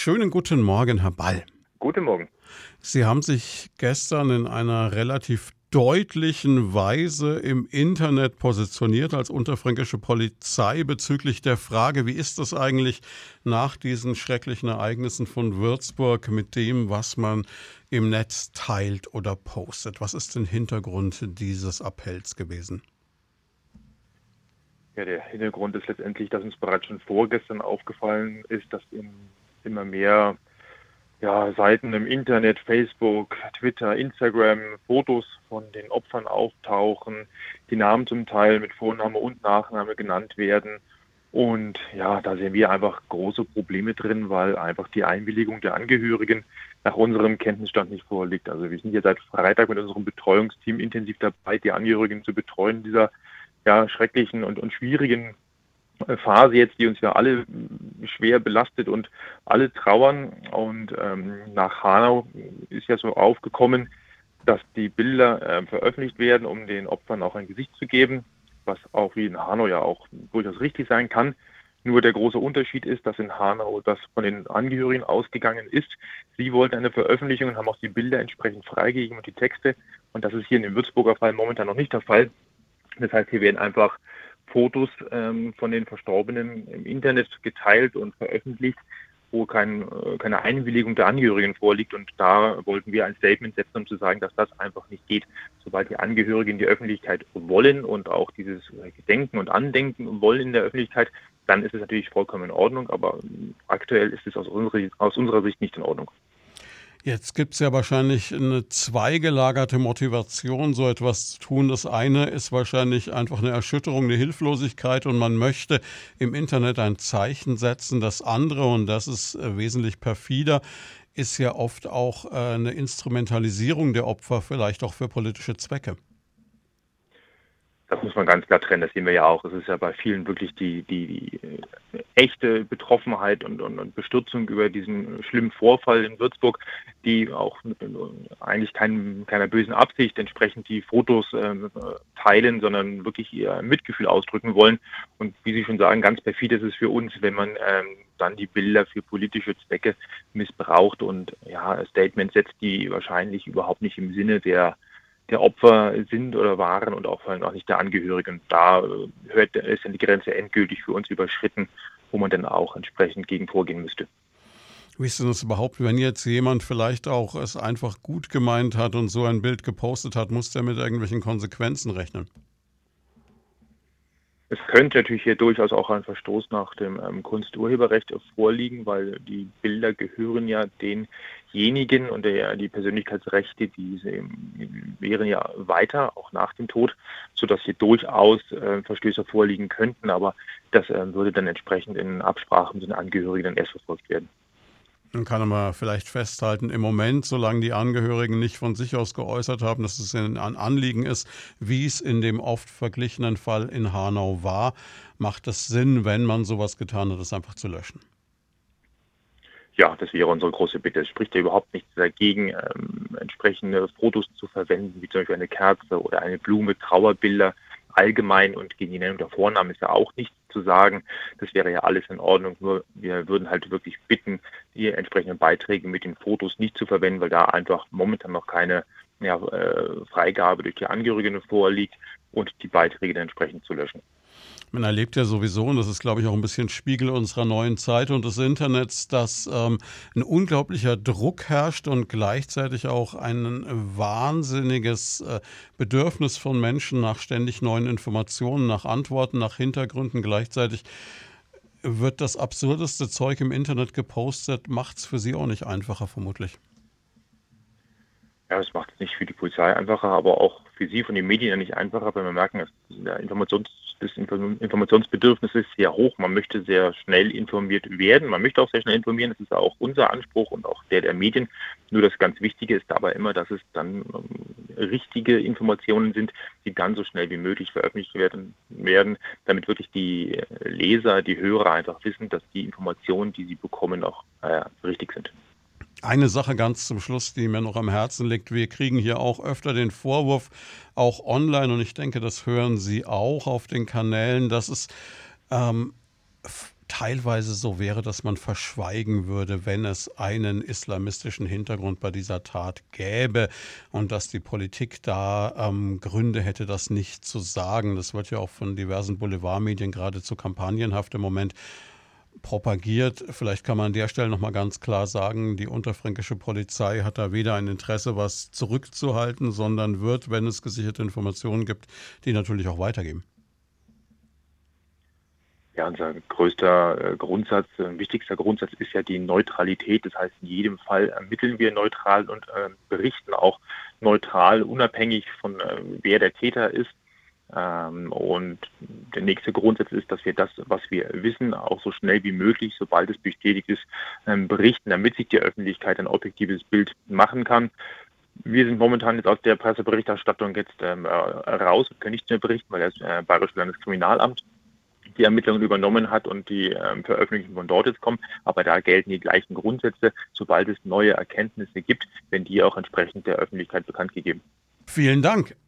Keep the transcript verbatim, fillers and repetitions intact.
Schönen guten Morgen, Herr Ball. Guten Morgen. Sie haben sich gestern in einer relativ deutlichen Weise im Internet positioniert als unterfränkische Polizei bezüglich der Frage, wie ist das eigentlich nach diesen schrecklichen Ereignissen von Würzburg mit dem, was man im Netz teilt oder postet? Was ist der Hintergrund dieses Appells gewesen? Ja, der Hintergrund ist letztendlich, dass uns bereits schon vorgestern aufgefallen ist, dass in immer mehr ja, Seiten im Internet, Facebook, Twitter, Instagram, Fotos von den Opfern auftauchen, die Namen zum Teil mit Vorname und Nachname genannt werden. Und ja, da sehen wir einfach große Probleme drin, weil einfach die Einwilligung der Angehörigen nach unserem Kenntnisstand nicht vorliegt. Also wir sind hier seit Freitag mit unserem Betreuungsteam intensiv dabei, die Angehörigen zu betreuen, dieser ja, schrecklichen und, und schwierigen Phase jetzt, die uns ja alle schwer belastet und alle trauern. Und ähm, nach Hanau ist ja so aufgekommen, dass die Bilder äh, veröffentlicht werden, um den Opfern auch ein Gesicht zu geben, was auch wie in Hanau ja auch durchaus richtig sein kann. Nur der große Unterschied ist, dass in Hanau das von den Angehörigen ausgegangen ist. Sie wollten eine Veröffentlichung und haben auch die Bilder entsprechend freigegeben und die Texte. Und das ist hier in dem Würzburger Fall momentan noch nicht der Fall. Das heißt, hier werden einfach Fotos ähm, von den Verstorbenen im Internet geteilt und veröffentlicht, wo kein, äh, keine Einwilligung der Angehörigen vorliegt. Und da wollten wir ein Statement setzen, um zu sagen, dass das einfach nicht geht. Sobald die Angehörigen die Öffentlichkeit wollen und auch dieses Gedenken und Andenken wollen in der Öffentlichkeit, dann ist es natürlich vollkommen in Ordnung. Aber aktuell ist es aus unserer, aus unserer Sicht nicht in Ordnung. Jetzt gibt es ja wahrscheinlich eine zweigelagerte Motivation, so etwas zu tun. Das eine ist wahrscheinlich einfach eine Erschütterung, eine Hilflosigkeit und man möchte im Internet ein Zeichen setzen. Das andere, und das ist wesentlich perfider, ist ja oft auch eine Instrumentalisierung der Opfer, vielleicht auch für politische Zwecke. Das muss man ganz klar trennen, das sehen wir ja auch. Es ist ja bei vielen wirklich die, die, die echte Betroffenheit und, und, und Bestürzung über diesen schlimmen Vorfall in Würzburg, die auch mit, eigentlich kein, keiner bösen Absicht entsprechend die Fotos äh, teilen, sondern wirklich ihr Mitgefühl ausdrücken wollen. Und wie Sie schon sagen, ganz perfid ist es für uns, wenn man ähm, dann die Bilder für politische Zwecke missbraucht und ja, Statements setzt, die wahrscheinlich überhaupt nicht im Sinne der der Opfer sind oder waren und auch vor allem auch nicht der Angehörigen. Da hört, ist dann die Grenze endgültig für uns überschritten, wo man dann auch entsprechend gegen vorgehen müsste. Wie ist denn das überhaupt, wenn jetzt jemand vielleicht auch es einfach gut gemeint hat und so ein Bild gepostet hat, muss der mit irgendwelchen Konsequenzen rechnen? Es könnte natürlich hier durchaus auch ein Verstoß nach dem ähm, Kunsturheberrecht vorliegen, weil die Bilder gehören ja denjenigen und der, die Persönlichkeitsrechte, die wären ja weiter, auch nach dem Tod, sodass hier durchaus äh, Verstöße vorliegen könnten, aber das äh, würde dann entsprechend in Absprache mit den Angehörigen dann erst verfolgt werden. Dann kann man vielleicht festhalten, im Moment, solange die Angehörigen nicht von sich aus geäußert haben, dass es ein Anliegen ist, wie es in dem oft verglichenen Fall in Hanau war, macht es Sinn, wenn man sowas getan hat, es einfach zu löschen. Ja, das wäre unsere große Bitte. Es spricht ja überhaupt nichts dagegen, ähm, entsprechende Fotos zu verwenden, wie zum Beispiel eine Kerze oder eine Blume, Trauerbilder allgemein, und gegen die Nennung der Vornamen ist ja auch nichts zu sagen. Das wäre ja alles in Ordnung. Nur wir würden halt wirklich bitten, die entsprechenden Beiträge mit den Fotos nicht zu verwenden, weil da einfach momentan noch keine ja, äh, Freigabe durch die Angehörigen vorliegt, und die Beiträge dann entsprechend zu löschen. Man erlebt ja sowieso, und das ist, glaube ich, auch ein bisschen Spiegel unserer neuen Zeit und des Internets, dass ähm, ein unglaublicher Druck herrscht und gleichzeitig auch ein wahnsinniges äh, Bedürfnis von Menschen nach ständig neuen Informationen, nach Antworten, nach Hintergründen. Gleichzeitig wird das absurdeste Zeug im Internet gepostet, macht es für Sie auch nicht einfacher, vermutlich. Ja, das macht es nicht für die Polizei einfacher, aber auch für Sie von den Medien ja nicht einfacher, weil wir merken, dass der Informations, das Informationsbedürfnis ist sehr hoch. Man möchte sehr schnell informiert werden. Man möchte auch sehr schnell informieren. Das ist auch unser Anspruch und auch der der Medien. Nur das ganz Wichtige ist dabei immer, dass es dann ähm, richtige Informationen sind, die dann so schnell wie möglich veröffentlicht werden, werden, damit wirklich die Leser, die Hörer einfach wissen, dass die Informationen, die sie bekommen, auch äh, richtig sind. Eine Sache ganz zum Schluss, die mir noch am Herzen liegt. Wir kriegen hier auch öfter den Vorwurf, auch online, und ich denke, das hören Sie auch auf den Kanälen, dass es ähm, teilweise so wäre, dass man verschweigen würde, wenn es einen islamistischen Hintergrund bei dieser Tat gäbe und dass die Politik da ähm, Gründe hätte, das nicht zu sagen. Das wird ja auch von diversen Boulevardmedien geradezu kampagnenhaft im Moment propagiert. Vielleicht kann man an der Stelle nochmal ganz klar sagen, die unterfränkische Polizei hat da weder ein Interesse, was zurückzuhalten, sondern wird, wenn es gesicherte Informationen gibt, die natürlich auch weitergeben. Ja, unser größter äh, Grundsatz, äh, wichtigster Grundsatz ist ja die Neutralität. Das heißt, in jedem Fall ermitteln wir neutral und äh, berichten auch neutral, unabhängig von äh, wer der Täter ist. Ähm, und der nächste Grundsatz ist, dass wir das, was wir wissen, auch so schnell wie möglich, sobald es bestätigt ist, ähm, berichten, damit sich die Öffentlichkeit ein objektives Bild machen kann. Wir sind momentan jetzt aus der Presseberichterstattung jetzt ähm, äh, raus und können nicht mehr berichten, weil das äh, Bayerische Landeskriminalamt die Ermittlungen übernommen hat und die ähm, Veröffentlichungen von dort jetzt kommen. Aber da gelten die gleichen Grundsätze, sobald es neue Erkenntnisse gibt, werden die auch entsprechend der Öffentlichkeit bekannt gegeben. Vielen Dank.